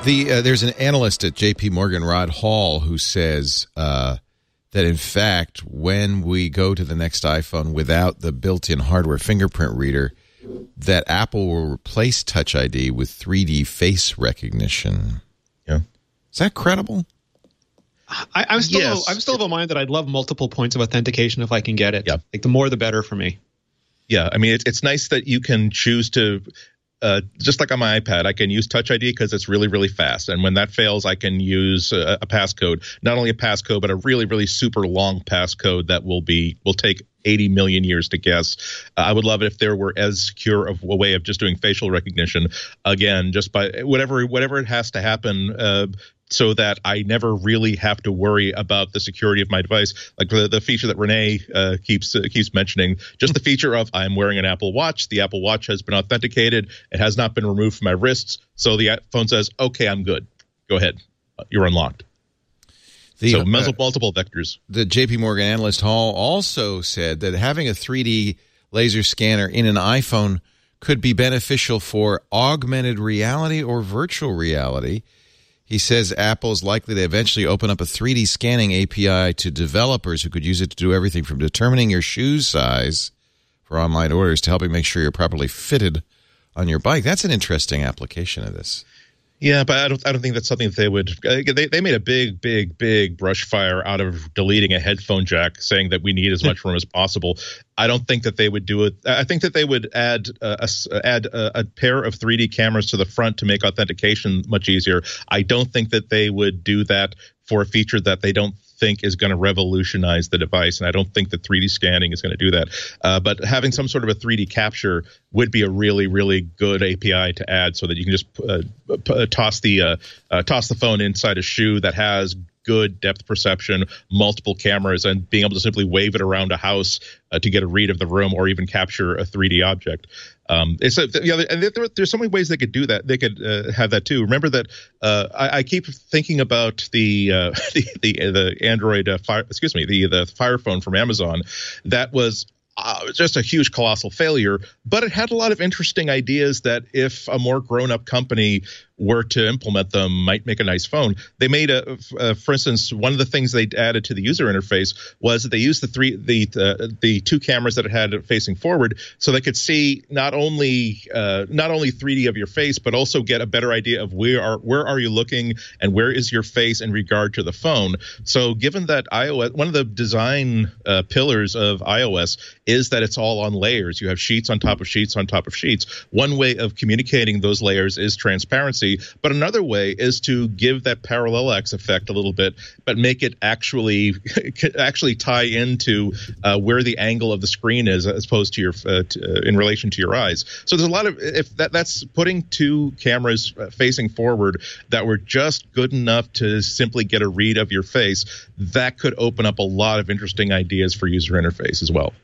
There's an analyst at J.P. Morgan, Rod Hall, who says that, in fact, when we go to the next iPhone without the built-in hardware fingerprint reader, that Apple will replace Touch ID with 3D face recognition. Yeah. Is that credible? I'm still of a mind that I'd love multiple points of authentication if I can get it. Yeah. Like, the more the better for me. Yeah, I mean, it's nice that you can choose to, just like on my iPad, I can use Touch ID because it's really, really fast. And when that fails, I can use a passcode. Not only a passcode, but a really, really super long passcode that will take 80 million years to guess. I would love it if there were as secure of a way of just doing facial recognition. Again, just by whatever it has to happen, so that I never really have to worry about the security of my device. Like the feature that Renee keeps mentioning, just the feature of I'm wearing an Apple Watch. The Apple Watch has been authenticated. It has not been removed from my wrists. So the phone says, okay, I'm good. Go ahead. You're unlocked. So multiple vectors. The J.P. Morgan analyst Hall also said that having a 3D laser scanner in an iPhone could be beneficial for augmented reality or virtual reality. He says Apple is likely to eventually open up a 3D scanning API to developers who could use it to do everything from determining your shoe size for online orders to helping make sure you're properly fitted on your bike. That's an interesting application of this. Yeah, but I don't think that's something that they would. They made a big brush fire out of deleting a headphone jack, saying that we need as much room as possible. I don't think that they would do it. I think that they would add a pair of 3D cameras to the front to make authentication much easier. I don't think that they would do that for a feature that they don't think is going to revolutionize the device, and I don't think that 3D scanning is going to do that. But having some sort of a 3D capture would be a really, really good API to add, so that you can just toss the phone inside a shoe that has good depth perception, multiple cameras, and being able to simply wave it around a house to get a read of the room, or even capture a 3D object. There's so many ways they could do that. They could have that too. Remember that I keep thinking about the Android the Fire Phone from Amazon. That was just a huge colossal failure, but it had a lot of interesting ideas that if a more grown-up company were to implement them, might make a nice phone. They made for instance, one of the things they added to the user interface was that they used the two cameras that it had facing forward, so they could see not only 3D of your face, but also get a better idea of where are you looking and where is your face in regard to the phone. So given that iOS, one of the design pillars of iOS is that it's all on layers. You have sheets on top of sheets on top of sheets. One way of communicating those layers is transparency, but another way is to give that parallax effect a little bit, but make it actually tie into where the angle of the screen is, as opposed to your in relation to your eyes. So there's a lot of that's putting two cameras facing forward that were just good enough to simply get a read of your face. That could open up a lot of interesting ideas for user interface as well.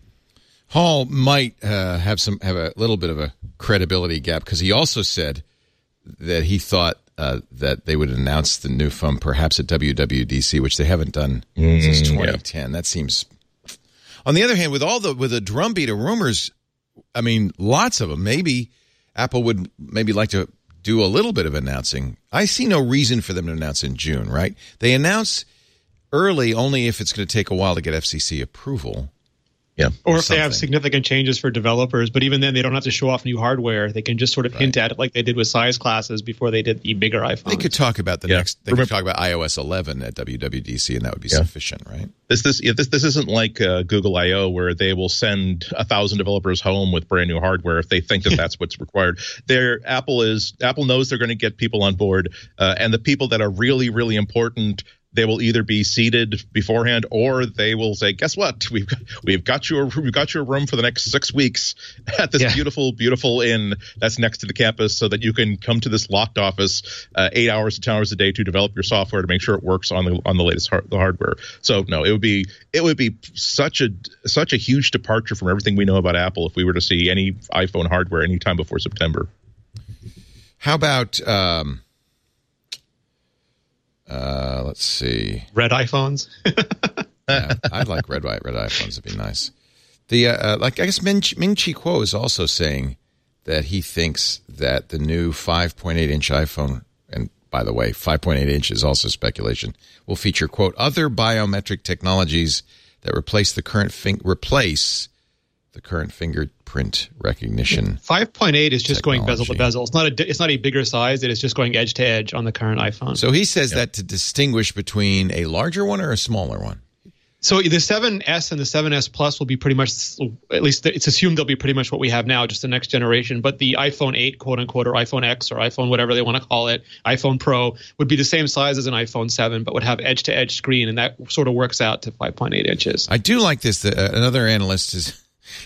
Hall might have a little bit of a credibility gap, because he also said that he thought that they would announce the new phone perhaps at WWDC, which they haven't done since 2010. That seems. On the other hand, with a drumbeat of rumors, I mean, lots of them. Maybe Apple would like to do a little bit of announcing. I see no reason for them to announce in June, right? They announce early only if it's going to take a while to get FCC approval. Yeah. Or if they have significant changes for developers, but even then they don't have to show off new hardware. They can just sort of hint at it like they did with size classes before they did the bigger iPhone. They could talk about They could talk about iOS 11 at WWDC, and that would be sufficient, right? This isn't like Google I/O, where they will send 1,000 developers home with brand new hardware if they think that that's what's required. Apple knows they're going to get people on board, and the people that are really, really important, they will either be seated beforehand, or they will say, "Guess what? We've got you a room for the next 6 weeks at this beautiful inn that's next to the campus, so that you can come to this locked office 8 hours to 10 hours a day to develop your software to make sure it works on the latest hardware." So no, it would be such a huge departure from everything we know about Apple if we were to see any iPhone hardware anytime before September. How about? Let's see. Red iPhones. Yeah, I'd like red iPhones. It'd be nice. I guess Ming-Chi Kuo is also saying that he thinks that the new 5.8-inch iPhone and by the way, 5.8 inches, also speculation, will feature, quote, other biometric technologies that replace the current fingerprint recognition. 5.8 is just going bezel to technology. bezel. It's not a bigger size. It is just going edge to edge on the current iPhone. So he says that to distinguish between a larger one or a smaller one. So the 7S and the 7S Plus will be pretty much, at least it's assumed they'll be pretty much what we have now, just the next generation. But the iPhone 8, quote unquote, or iPhone X or iPhone, whatever they want to call it, iPhone Pro, would be the same size as an iPhone 7, but would have edge-to-edge screen, and that sort of works out to 5.8 inches. I do like this. Another analyst is,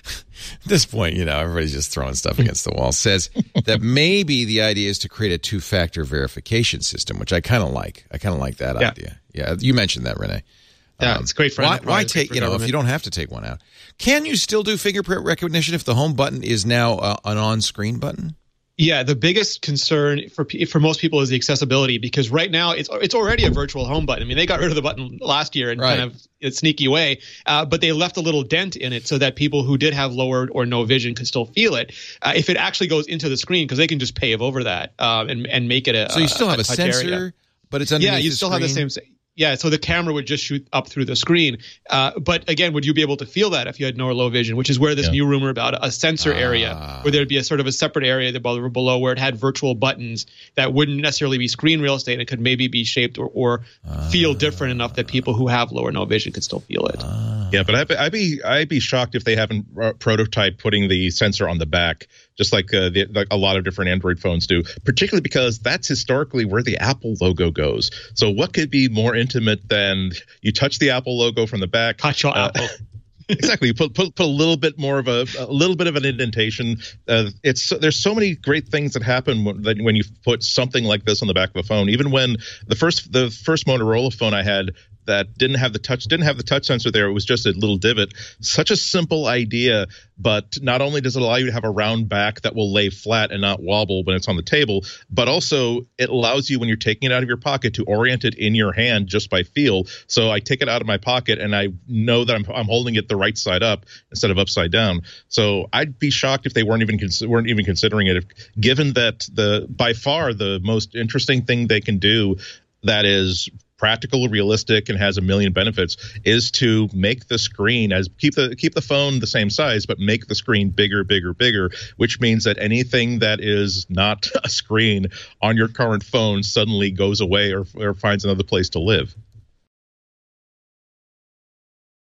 at this point, everybody's just throwing stuff against the wall, says that maybe the idea is to create a two-factor verification system, which I kind of like. I kind of like that idea. Yeah, you mentioned that, Renee. Yeah, it's great for why take, if you don't have to take one out. Can you still do fingerprint recognition if the home button is now an on-screen button? Yeah, the biggest concern for most people is the accessibility, because right now it's already a virtual home button. I mean, they got rid of the button last year in kind of a sneaky way, but they left a little dent in it so that people who did have lower or no vision could still feel it. If it actually goes into the screen, because they can just pave over that and make it a. So you still have a sensor, area. But it's underneath. Yeah, you still have the same. Yeah, so the camera would just shoot up through the screen. But again, would you be able to feel that if you had no or low vision, which is where this new rumor about a sensor area, where there'd be a sort of a separate area below where it had virtual buttons that wouldn't necessarily be screen real estate. It could maybe be shaped or feel different enough that people who have low or no vision could still feel it. Yeah, but I'd be shocked if they haven't prototyped putting the sensor on the back, just like a lot of different Android phones do, particularly because that's historically where the Apple logo goes. So what could be more intimate than you touch the Apple logo from the back? Touch your Apple. Exactly. You put a little bit more of a little bit of an indentation. There's so many great things that happen when you put something like this on the back of a phone. Even when the first Motorola phone I had that didn't have the touch sensor there, it was just a little divot. Such a simple idea, but not only does it allow you to have a round back that will lay flat and not wobble when it's on the table, but also it allows you, when you're taking it out of your pocket, to orient it in your hand just by feel. So I take it out of my pocket and I know that I'm holding it the right side up instead of upside down. So I'd be shocked if they weren't even considering it, given that by far the most interesting thing they can do that is practical, realistic, and has a million benefits is to make the screen keep the phone the same size, but make the screen bigger, which means that anything that is not a screen on your current phone suddenly goes away or finds another place to live.